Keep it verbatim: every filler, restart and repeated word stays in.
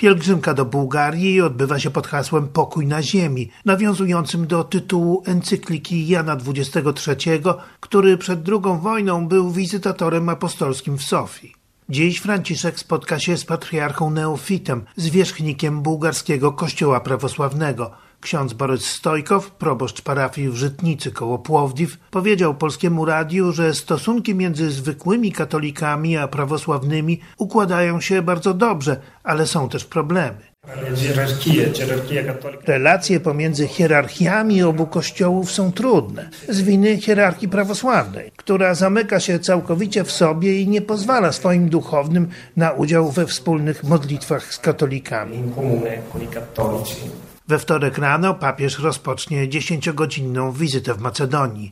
Pielgrzymka do Bułgarii odbywa się pod hasłem Pokój na ziemi, nawiązującym do tytułu encykliki Jana dwudziestego trzeciego, który przed drugą wojną był wizytatorem apostolskim w Sofii. Dziś Franciszek spotka się z patriarchą Neofitem, zwierzchnikiem bułgarskiego kościoła prawosławnego. Ksiądz Borys Stojkow, proboszcz parafii w Żytnicy koło Płowdiw, powiedział Polskiemu Radiu, że stosunki między zwykłymi katolikami a prawosławnymi układają się bardzo dobrze, ale są też problemy. Relacje pomiędzy hierarchiami obu kościołów są trudne, z winy hierarchii prawosławnej, która zamyka się całkowicie w sobie i nie pozwala swoim duchownym na udział we wspólnych modlitwach z katolikami. We wtorek rano papież rozpocznie dziesięciogodzinną wizytę w Macedonii.